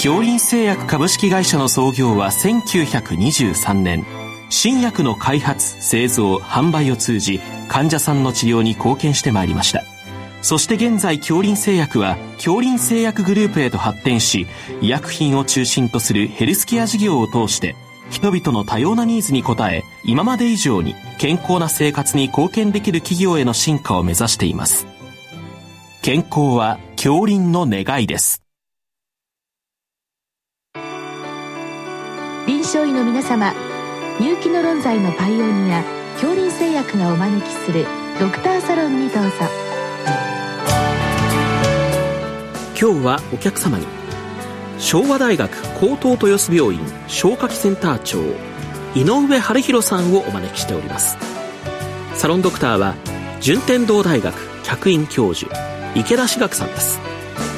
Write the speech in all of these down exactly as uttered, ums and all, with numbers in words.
京林製薬株式会社の創業はせんきゅうひゃくにじゅうさんねん。新薬の開発、製造、販売を通じ患者さんの治療に貢献してまいりました。そして現在京林製薬は京林製薬グループへと発展し、医薬品を中心とするヘルスケア事業を通して人々の多様なニーズに応え、今まで以上に健康な生活に貢献できる企業への進化を目指しています。健康は京林の願いです。 臨床医の皆様、入気の論剤のパイオニア京林製薬がお招きするドクターサロンにどうぞ。 今日はお客様に昭和大学高等豊洲病院消化器センター長井上晴弘さんをお招きしております。サロンドクターは順天堂大学客員教授池田志学さんです。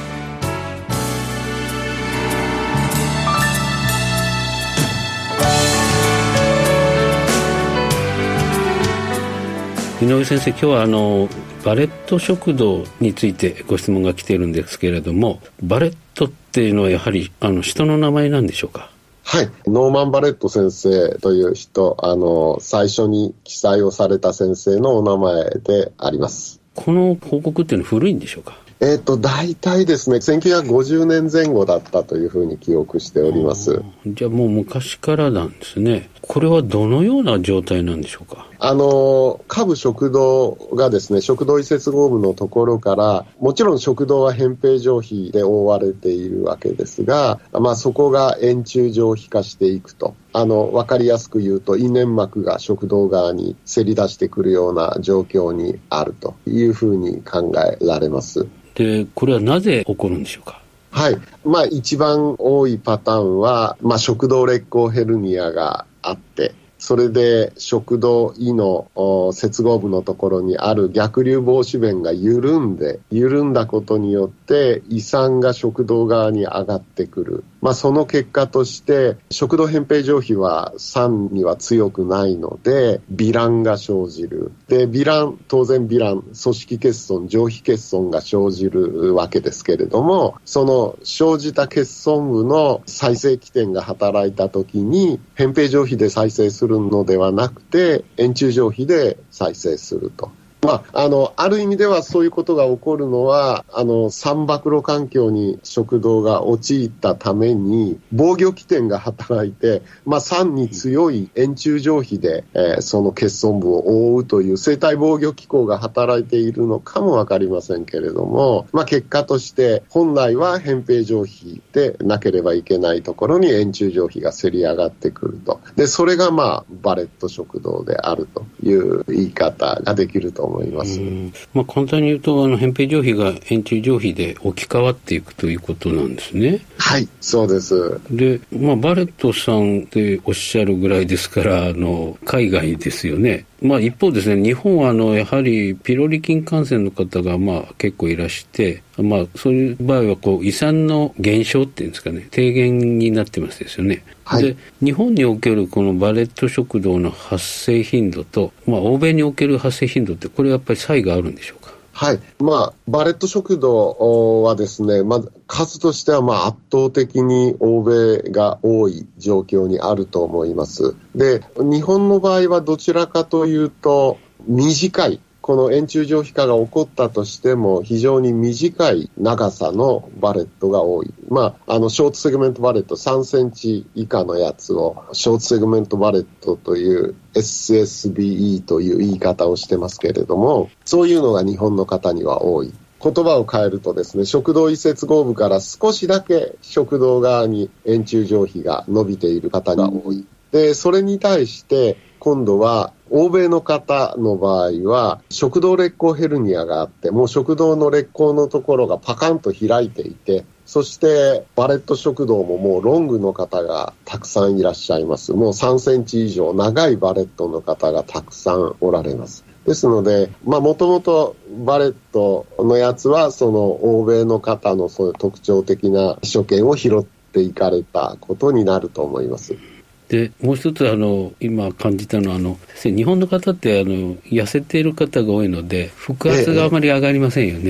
井上先生、今日はあのバレット食堂についてご質問が来ているんですけれども、バレットっていうのはやはりあの人の名前なんでしょうか？ はい、ノーマン・バレット先生という人、あの最初に記載をされた先生のお名前であります。 この報告っていうのは古いんでしょうか？ えっと、大体ですね、せんきゅうひゃくごじゅうねんぜん後だったというふうに記憶しております。 じゃあもう昔からなんですね。これはどのような状態なんでしょうか？ あの、下部食道がですね、食道移接合部のところから、もちろん食道は扁平上皮で覆われているわけですが、まあそこが円柱上皮化していくと。あの、わかりやすく言うと、胃粘膜が食道側にせり出してくるような状況にあるというふうに考えられます。 で、これはなぜ起こるんでしょうか？ はい。まあ一番多いパターンは、まあ食道裂孔ヘルニアがあって、それで食道胃の接合部のところにある逆流防止弁が緩んで、緩んだことによって胃酸が食道側に上がってくる。まあその結果として食道扁平上皮は酸には強くないので糜爛が生じる。で、糜爛、当然糜爛、組織欠損、上皮欠損が生じるわけですけれども、その生じた欠損部の再生起点が働いたときに扁平上皮で再生するのではなくて円柱上皮で再生すると。まあ、あの、ある意味ではそういうことが起こるのは、あの、酸暴露環境に食道が陥ったために、防御起点が働いて、まあ、酸に強い円柱上皮で、えー、その欠損部を覆うという生体防御機構が働いているのかもわかりませんけれども、まあ、結果として、本来は扁平上皮でなければいけないところに円柱上皮がせり上がってくると。で、それがまあ、バレット食道であるという言い方ができると思います。思います。 うんまあ、簡単に言うとあの扁平上皮が円柱上皮で置き換わっていくということなんですね。 はい、そうです。 で、まあ、バレットさんっておっしゃるぐらいですからあの海外ですよね。まあ、一方ですね、日本はあのやはりピロリ菌感染の方がまあ結構いらして、まあ、そういう場合はこう胃酸の減少っていうんですかね、低減になってますですよね。はい、で日本におけるこのバレット食道の発生頻度と、まあ、欧米における発生頻度ってこれやっぱり差異があるんでしょうか？ はい。まあ、バレット食道はですね、まず数としてはまあ圧倒的に欧米が多い状況にあると思います。で、日本の場合はどちらかというと短い、この円柱上皮化が起こったとしても非常に短い長さのバレットが多い。まあ、あの、ショートセグメントバレットさんセンチ以下のやつをショートセグメントバレットという エスエスビーイー という言い方をしてますけれども、そういうのが日本の方には多い。言葉を変えるとですね、食道移接合部から少しだけ食道側に円柱上皮が伸びている方が多い。で、それに対して今度は欧米の方の場合は食道裂孔ヘルニアがあって、もう食道の裂孔のところがパカンと開いていて、そしてバレット食道ももうロングの方がたくさんいらっしゃいます。もうさんセンチ以上長いバレットの方がたくさんおられます。ですので、まあもともとバレットのやつはその欧米の方のそういう特徴的な所見を拾っていかれたことになると思います。 でもう一つあの今感じたのはあの先生、日本の方ってあの痩せている方が多いので腹圧があまり上がりませんよね。ええ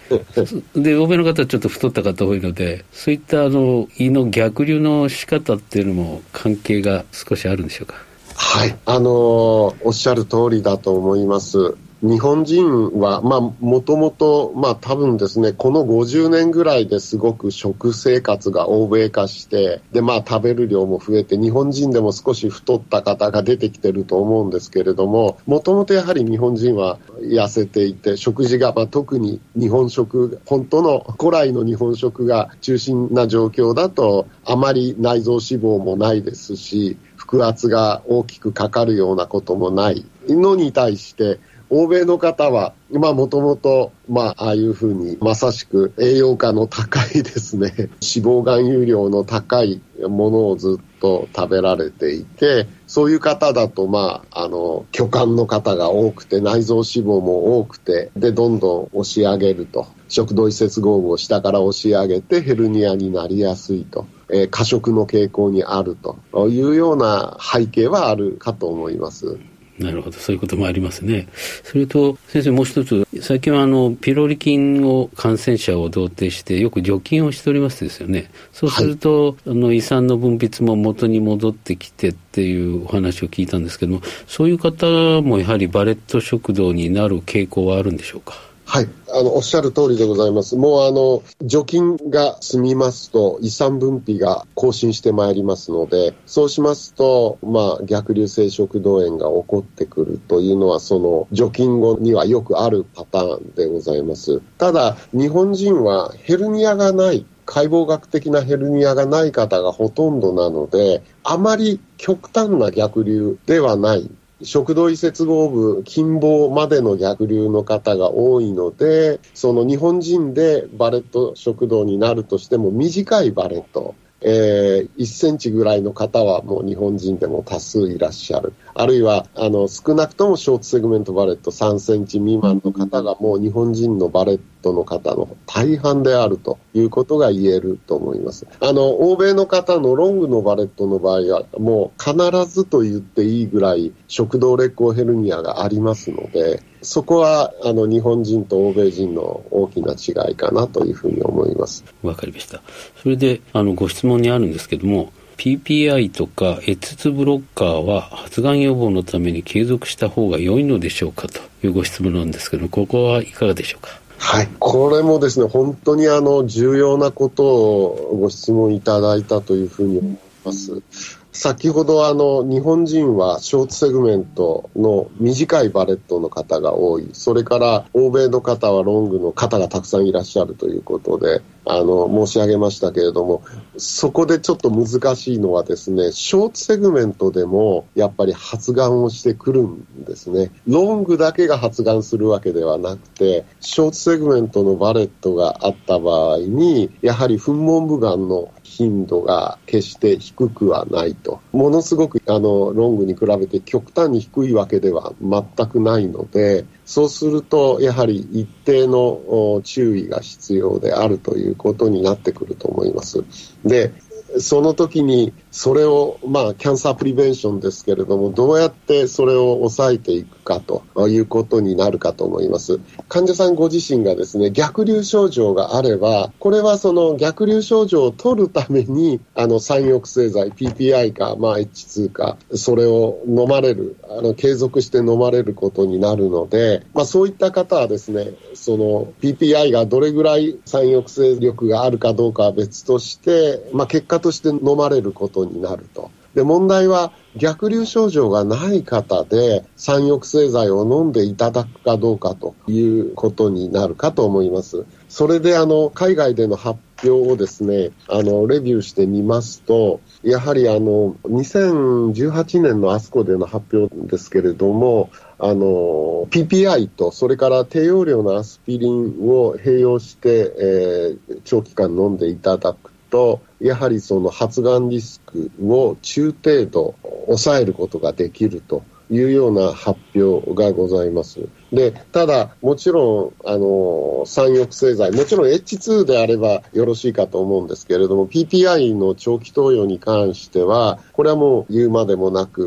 で欧米の方はちょっと太った方多いので、そういったあの胃の逆流の仕方っていうのも関係が少しあるんでしょうか。 はい、あのー、おっしゃる通りだと思います。日本人は、まあ、もともと、まあ、多分ですね、このごじゅうねんぐらいですごく食生活が欧米化して、で、まあ、食べる量も増えて、日本人でも少し太った方が出てきてると思うんですけれども、もともとやはり日本人は痩せていて、食事が、まあ、特に日本食、本当の古来の日本食が中心な状況だと、あまり内臓脂肪もないですし、腹圧が大きくかかるようなこともないのに対して、欧米の方は、まあもともと、まあああいうふうにまさしく栄養価の高いですね、脂肪含有量の高いものをずっと食べられていて、そういう方だとまあ、あの、巨漢の方が多くて、内臓脂肪も多くて、で、どんどん押し上げると。食道移接合部を下から押し上げてヘルニアになりやすいと。えー、過食の傾向にあるというような背景はあるかと思います。 なるほど、そういうこともありますね。それと先生、もう一つ、最近はあのピロリ菌を感染者を同定してよく除菌をしておりますですよね。そうすると、はい、あの胃酸の分泌も元に戻ってきてっていうお話を聞いたんですけども、そういう方もやはりバレット食道になる傾向はあるんでしょうか。 はい、あのおっしゃる通りでございます。もうあの除菌が済みますと胃酸分泌が更新してまいりますので、そうしますと、まあ、逆流性食道炎が起こってくるというのはその除菌後にはよくあるパターンでございます。ただ日本人はヘルニアがない、解剖学的なヘルニアがない方がほとんどなので、あまり極端な逆流ではない。食道移接合部近傍までの逆流の方が多いので、その日本人でバレット食道になるとしても短いバレット、えー、いっセンチぐらいの方はもう日本人でも多数いらっしゃる。あるいはあの少なくともショートセグメントバレットさんセンチ未満の方がもう日本人のバレットの方の大半であるということが言えると思います。あの欧米の方のロングのバレットの場合はもう必ずと言っていいぐらい食道裂孔ヘルニアがありますので、そこはあの日本人と欧米人の大きな違いかなというふうに思います。 わかりました。それであのご質問にあるんですけども、ピーピーアイ とかエツツブロッカーは発がん予防のために継続した方が良いのでしょうかというご質問なんですけど、ここはいかがでしょうか。 はい、これもですね、本当にあの重要なことをご質問いただいたというふうに思います。先ほどあの日本人はショートセグメントの短いバレットの方が多い、それから欧米の方はロングの方がたくさんいらっしゃるということであの申し上げましたけれども、そこでちょっと難しいのはですね、ショートセグメントでもやっぱり発がんをしてくるんですね。ロングだけが発がんするわけではなくて、ショートセグメントのバレットがあった場合にやはり噴門部がんの頻度が決して低くはないと。ものすごくあのロングに比べて極端に低いわけでは全くないので、そうするとやはり一定の注意が必要であるということになってくると思います。で、その時にそれをまあキャンサープリベンションですけれども、どうやってそれを抑えていくかということになるかと思います。患者さんご自身がですね、逆流症状があれば、これはその逆流症状を取るためにあの酸抑制剤 ピーピーアイ か、まあ、エイチツー かそれを飲まれる、あの継続して飲まれることになるので、まあ、そういった方はですね、その ピーピーアイ がどれぐらい酸抑制力があるかどうかは別として、まあ、結果として飲まれることになると。で、問題は逆流症状がない方で酸抑制剤を飲んでいただくかどうかということになるかと思います。それであの海外での発表をですね、あのレビューしてみますと、やはりあのにせんじゅうはちねんのアスコでの発表ですけれども、あの ピーピーアイ とそれから低用量のアスピリンを併用して、えー、長期間飲んでいただくと、やはりその発がんリスクを中程度抑えることができるというような発表がございます。で、ただもちろんあの酸抑制剤、もちろん エイチツー であればよろしいかと思うんですけれども、 ピーピーアイ の長期投与に関してはこれはもう言うまでもなく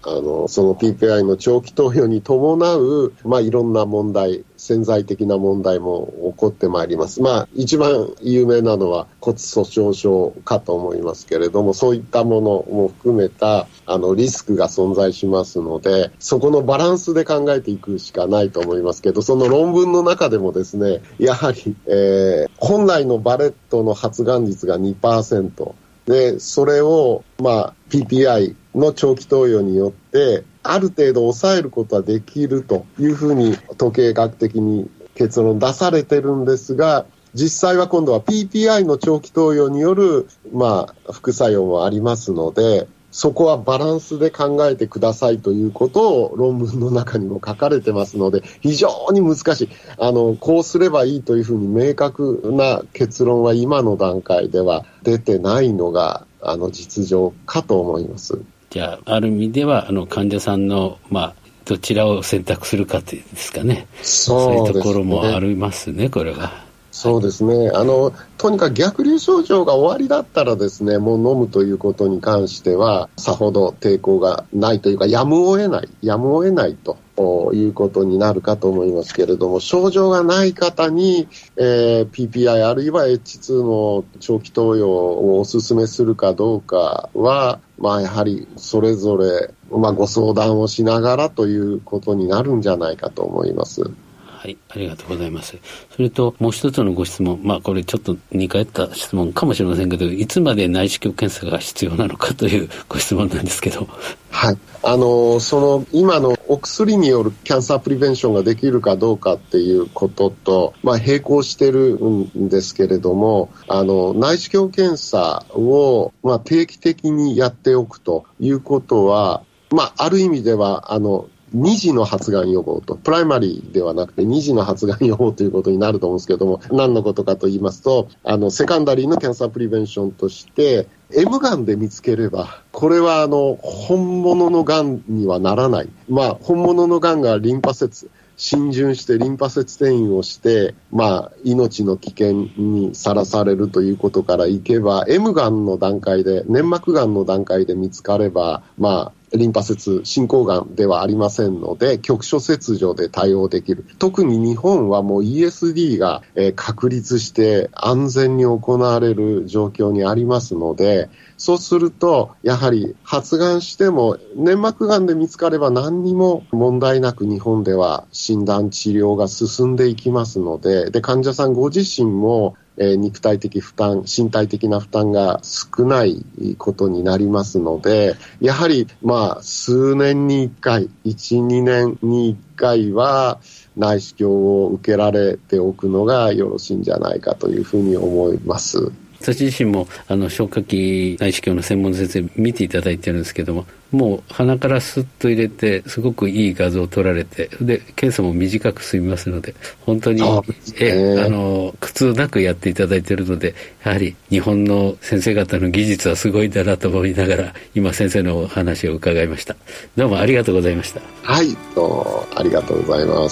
あのその ピーピーアイ の長期投与に伴う、まあ、いろんな問題、潜在的な問題も起こってまいります。まあ、一番有名なのは骨粗鬆症かと思いますけれども、そういったものも含めたあのリスクが存在しますので、そこのバランスで考えていくしかないと思いますけど、その論文の中でもですね、やはり、えー、本来のバレットの発がん率が にパーセントで、それを、まあ、ピーピーアイ の長期投与によってある程度抑えることはできるというふうに統計学的に結論出されてるんですが、実際は今度は ピーピーアイ の長期投与による、まあ、副作用もありますので、そこはバランスで考えてくださいということを論文の中にも書かれてますので、非常に難しい。あの、こうすればいいというふうに明確な結論は今の段階では出てないのが、あの、実情かと思います。 じゃあ、ある意味では、あの、患者さんの、まあ、どちらを選択するかっていうんですかね。そうですね。そういうところもありますね、これは。 そうですね。あの、とにかく逆流症状が終わりだったらですね、もう飲むということに関しては、さほど抵抗がないというか、やむを得ない、やむを得ないということになるかと思いますけれども、症状がない方に、えー、ピーピーアイ あるいは エイチツー の長期投与をお勧めするかどうかは、まあやはりそれぞれ、まあご相談をしながらということになるんじゃないかと思います。 はい、ありがとうございます。それともう一つのご質問、まあこれちょっと似通った質問かもしれませんけど、いつまで内視鏡検査が必要なのかというご質問なんですけど。 はい、あのその今のお薬によるキャンサープリベンションができるかどうかっていうことと、まあ、並行してるんですけれども、あの内視鏡検査を、まあ、定期的にやっておくということは、まあ、ある意味ではあの二次の発がん予防と、プライマリーではなくて二次の発がん予防ということになると思うんですけども、何のことかと言いますと、あのセカンダリーのキャンサープリベンションとして M がんで見つければ、これはあの本物のがんにはならない。まあ本物のがんがリンパ節浸潤してリンパ節転移をして、まあ、命の危険にさらされるということからいけば、M がんの段階で、粘膜がんの段階で見つかれば、まあ、リンパ節進行がんではありませんので、局所切除で対応できる。特に日本はもう イーエスディー が、えー、確立して安全に行われる状況にありますので、そうするとやはり発がんしても粘膜がんで見つかれば何にも問題なく日本では診断治療が進んでいきますので、で患者さんご自身もえー、肉体的負担、身体的な負担が少ないことになりますので、やはりまあ数年にいっかい、いち、にねんにいっかいは内視鏡を受けられておくのがよろしいんじゃないかというふうに思います。 私自身もあの消化器内視鏡の専門の先生見ていただいてるんですけども、もう鼻からスッと入れてすごくいい画像を撮られて、で検査も短く済みますので、本当にえあの苦痛なくやっていただいているので、やはり日本の先生方の技術はすごいんだなと思いながら今先生のお話を伺いました。どうもありがとうございました。 はい、どうもありがとうございます。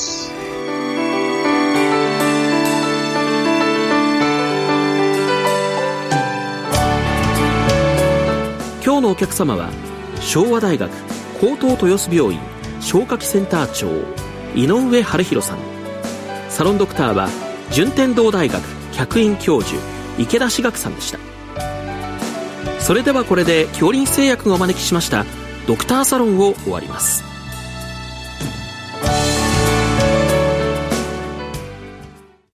今日のお客様は昭和大学高等豊洲病院消化器センター長井上晴弘さん。サロンドクターは順天堂大学客員教授池田志学さんでした。それではこれで恐林製薬がお招きしましたドクターサロンを終わります。